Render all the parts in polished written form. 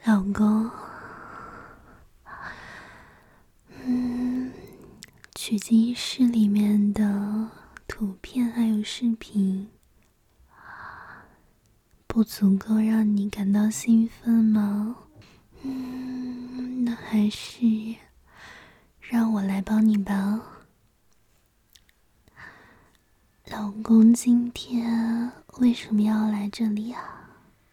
老公，取经室里面的图片还有视频，不足够让你感到兴奋吗？那还是让我来帮你吧。老公，今天为什么要来这里啊？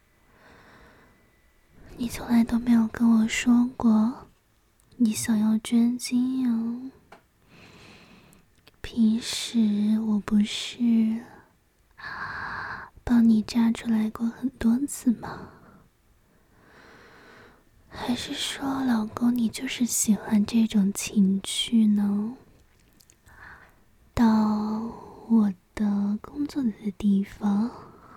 你从来都没有跟我说过你想要捐精啊。平时我不是帮你扎出来过很多次吗？还是说老公你就是喜欢这种情趣呢？到我的工作的地方，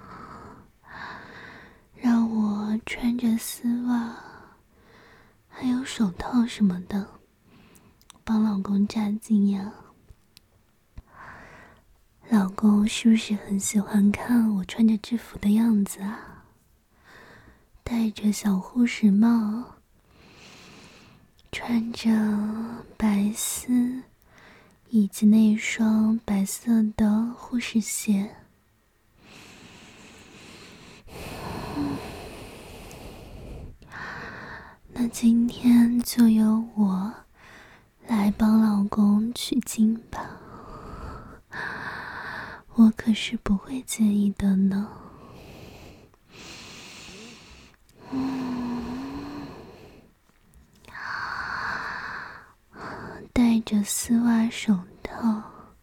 让我穿着丝袜还有手套什么的帮老公扎精呀。老公是不是很喜欢看我穿着制服的样子啊？戴着小护士帽，穿着白丝以及那双白色的护士鞋。那今天就由我来帮老公取经吧，我可是不会介意的呢。戴着丝袜手套，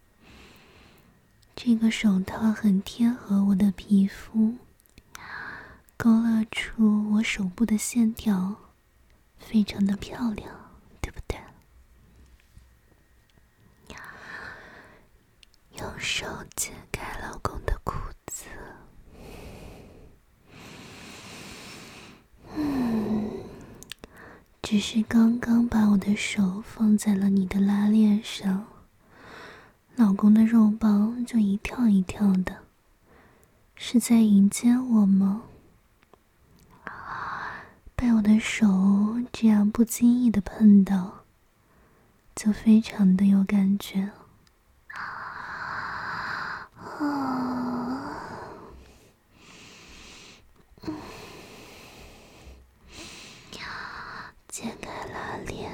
这个手套很贴合我的皮肤，勾勒出我手部的线条，非常的漂亮，对不对？用手解开老公的裤子，只是刚刚把我的手放在了你的拉链上，老公的肉棒就一跳一跳的，是在迎接我吗？被我的手这样不经意的碰到，就非常的有感觉。解开拉链，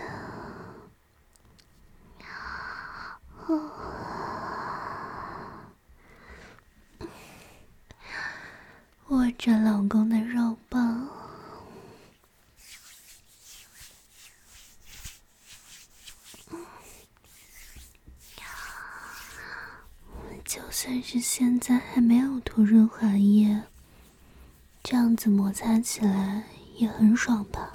握着老公的肉棒，就算是现在还没有涂润滑液，这样子摩擦起来也很爽吧？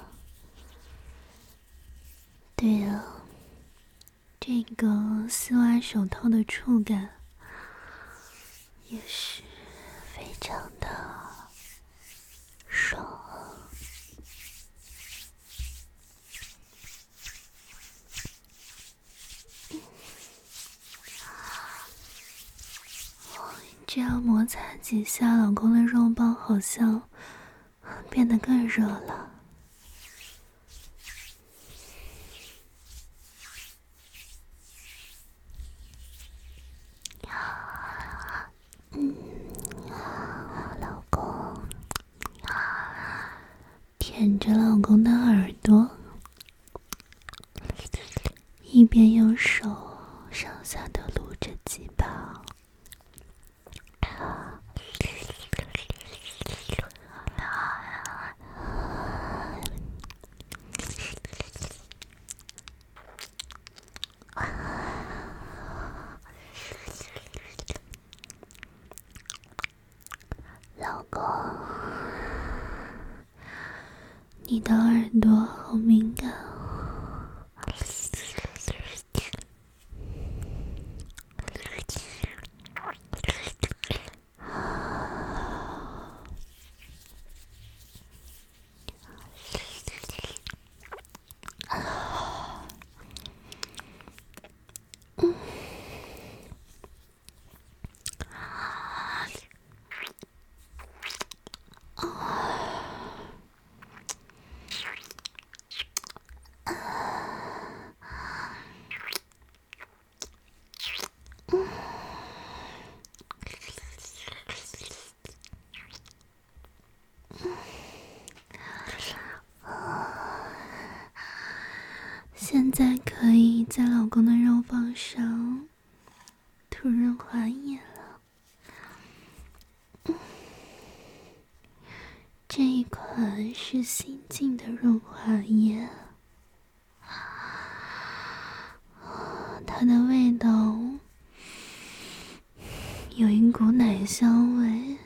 对呀，这个丝袜手套的触感也是非常的爽。这样摩擦几下，老公的肉棒好像变得更热了。老公，舔着老公的耳朵，一边用手上下的撸着鸡巴。老公，你的耳朵好敏感哦。 现在可以在老公的肉棒上涂润滑液了。这一款是新进的润滑液，它的味道有一股奶香味，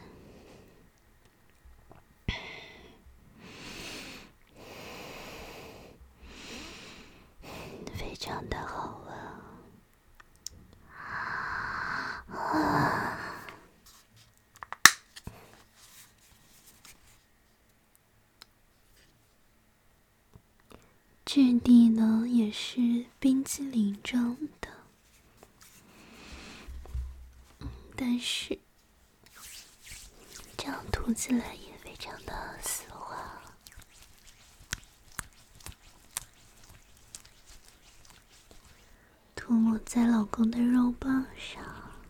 非常的好闻。质地呢也是冰淇淋状的，但是这样涂起来也非常的丝滑。涂抹在老公的肉棒上，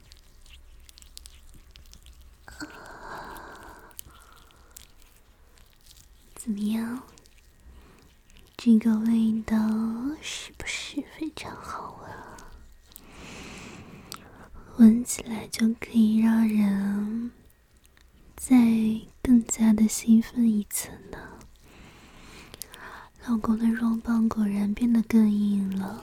怎么样？这个味道是不是非常好闻啊？闻起来就可以让人再更加的兴奋一层呢。老公的肉棒果然变得更硬了。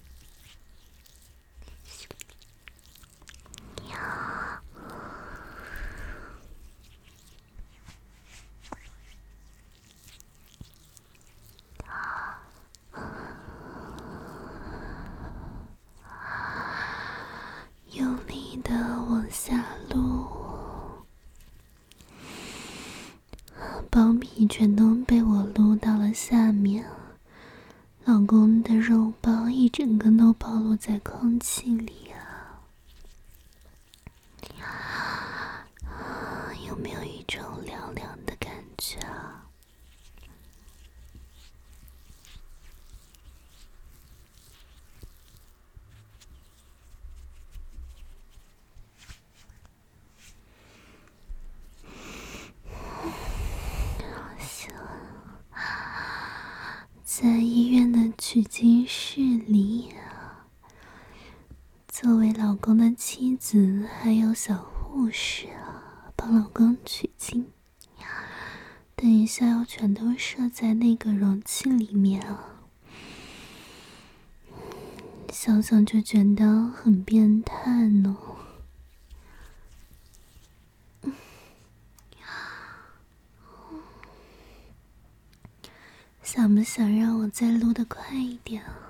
用力的往下撸，包皮全都被我撸到了下面，老公的肉棒一整个都暴露在空气里啊！有没有一种凉凉的感觉啊？在医院的取经室里，作为老公的妻子还有小护士帮老公取经，等一下要全都射在那个容器里面想想就觉得很变态呢。想不想让我再撸得快一点啊？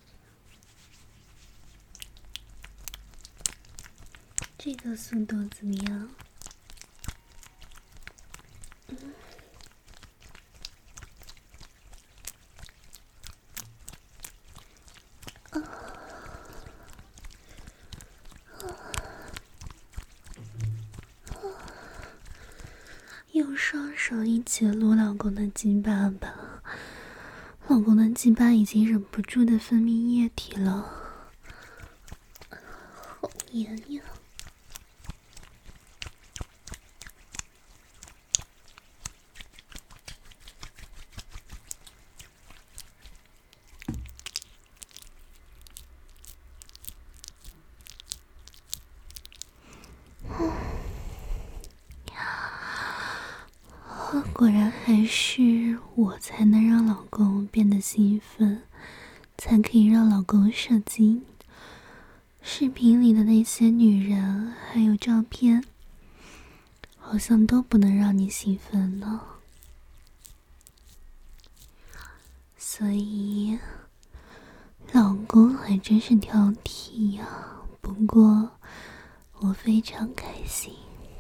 这个速度怎么样？用双手一起撸老公的鸡巴吧，老公的鸡巴已经忍不住的分泌液体了，好黏呀！果然还是我才能让老公变得兴奋，才可以让老公射精。视频里的那些女人还有照片，好像都不能让你兴奋呢。所以，老公还真是挑剔呀。不过，我非常开心。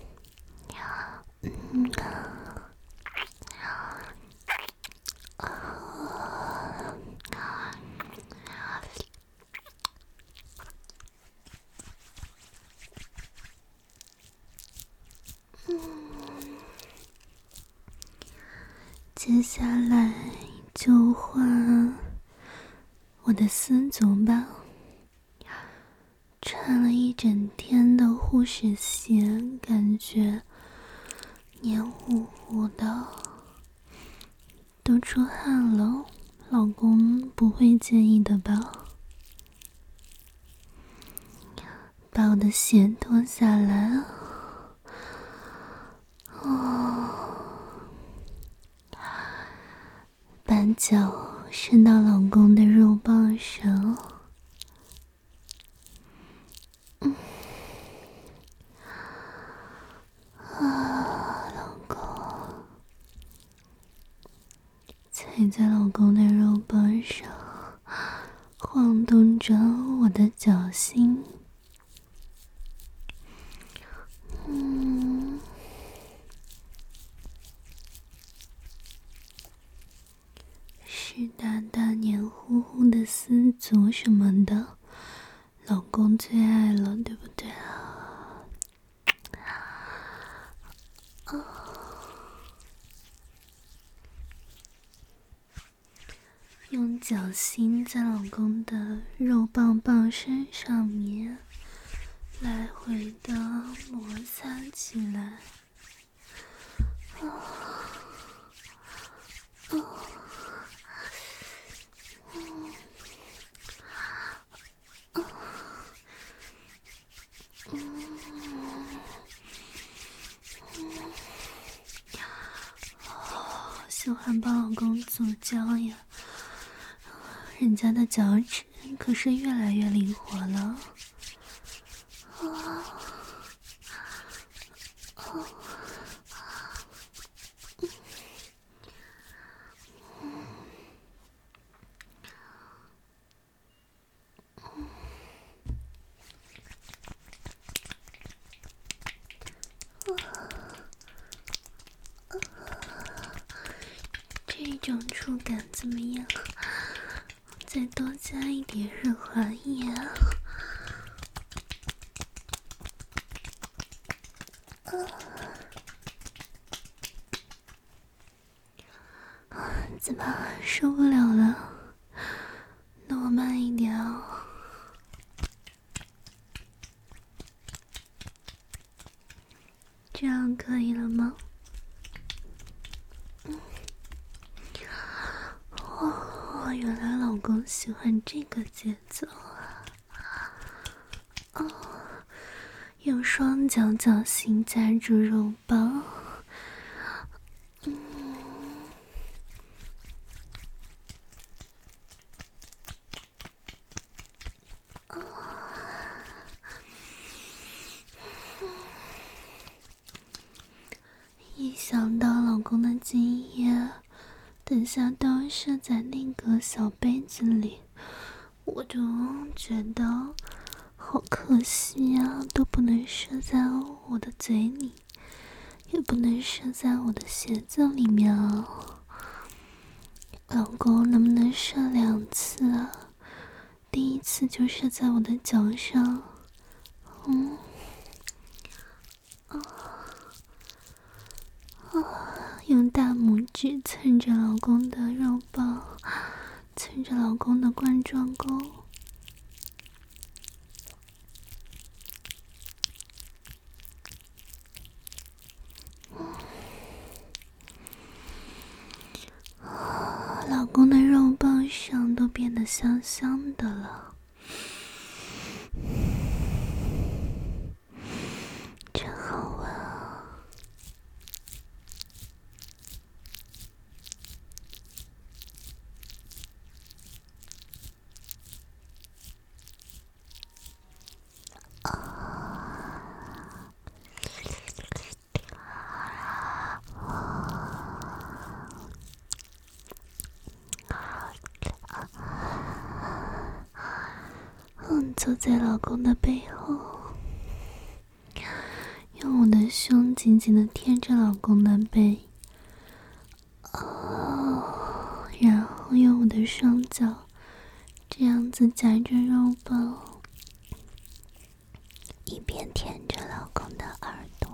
接下来就换我的丝足吧，穿了一整天的护士鞋，感觉黏糊糊的，都出汗了。 老公不会介意的吧？把我的鞋脱下来，把脚伸到老公的肉棒上，老公，踩在老公的肉棒上，晃动着我的脚心。湿哒哒黏糊糊的丝足什么的，老公最爱了，对不对啊？用脚心在老公的肉棒棒身上面来回的摩擦起来。喜欢帮老公足脚呀，人家的脚趾可是越来越灵活了。这种触感怎么样？再多加一点润滑液啊！怎么受不了了？那我慢一点哦。这样可以了吗？哦，原来老公喜欢这个节奏啊！用双脚脚心夹住肉棒，一想到老公的精液等下都要射在那个小杯子里，我就觉得好可惜啊，都不能射在我的嘴里，也不能射在我的鞋子里面啊。老公能不能射2次啊？第一次就射在我的脚上，用大拇指蹭着老公的肉棒，蹭着老公的冠状沟。老公的肉棒上都变得香香的了，真好闻啊！坐在老公的背后，用我的胸紧紧地贴着老公的背，然后用我的双脚这样子夹着肉棒，一边舔着老公的耳朵，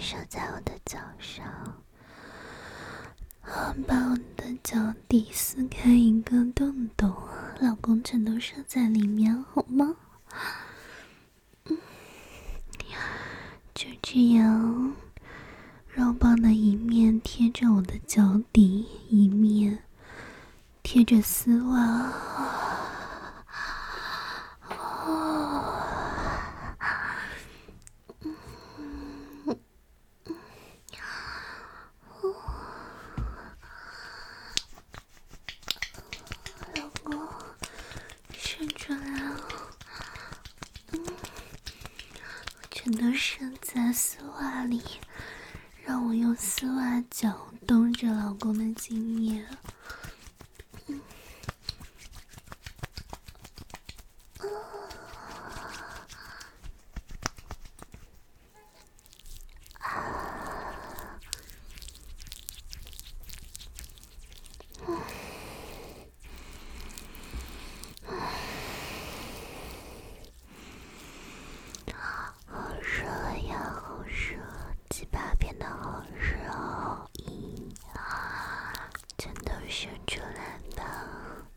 射在我的脚上，把我的脚底撕开一个洞洞，老公全都射在里面，好吗？就这样，肉棒的一面贴着我的脚底，一面贴着丝袜。老公，射出来了，全都射在丝袜里，让我用丝袜搅动着老公的精液。好热呀，好热，鸡巴变得好热好硬啊，全都射出来吧。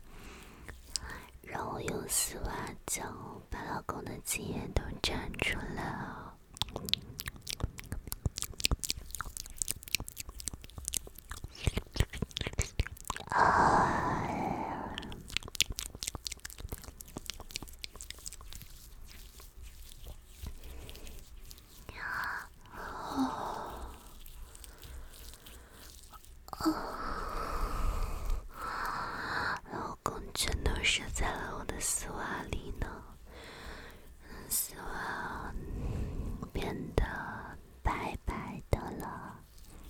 让我用丝袜脚把老公的精液都粘出来啊。老公全都射在了我的丝袜里呢，丝袜变得白白的了，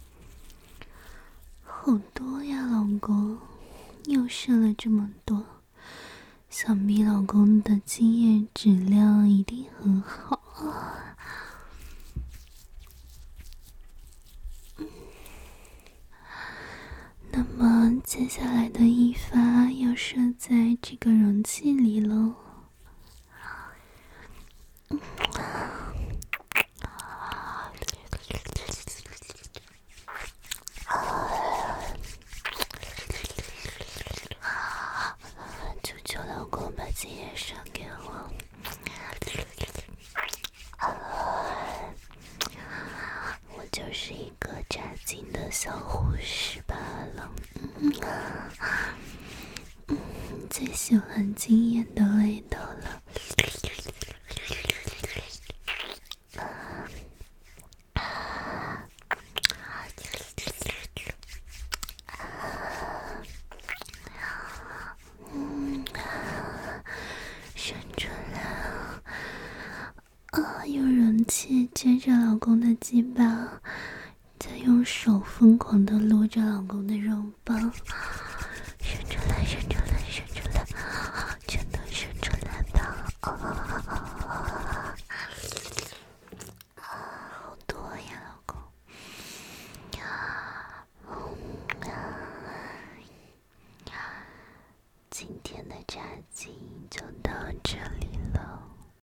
好多呀，老公，又射了这么多，想必老公的精液质量一定很好。那么接下来的一发要射在这个容器里喽。求求老公把精液射给我。我就是一个扎精的小护士罢了。最喜欢精液的味道了。伸出来啊！用容器接着老公的鸡巴，再用手疯狂地撸着老公的肉棒，伸出来，伸出来，伸出来，全都伸出来吧！好多呀，老公。今天的炸鸡就到这里了。